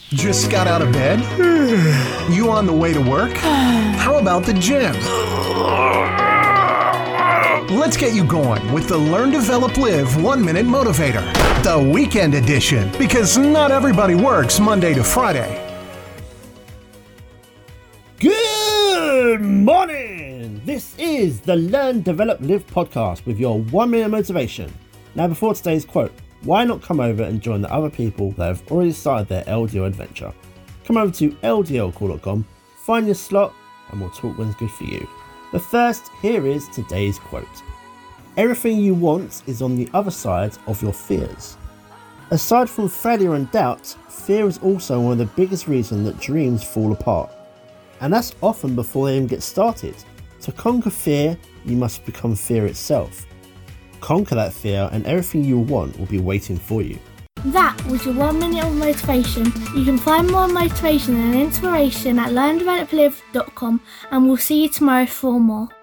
Just got out of bed? You on the way to work? How about the gym? Let's get you going with the Learn, Develop, Live 1 Minute Motivator, the weekend edition, because not everybody works Monday to Friday. Good morning! This is the Learn, Develop, Live podcast with your 1 minute motivation. Now, before today's quote, why not come over and join the other people that have already started their LDL adventure? Come over to ldlcall.com, find your slot, and we'll talk when's good for you. But first, here is today's quote. Everything you want is on the other side of your fears. Aside from failure and doubt, fear is also one of the biggest reasons that dreams fall apart. And that's often before they even get started. To conquer fear, you must become fear itself. Conquer that fear and everything you want will be waiting for you. That was your 1 minute of motivation. You can find more motivation and inspiration at learndeveloplive.com, and we'll see you tomorrow for more.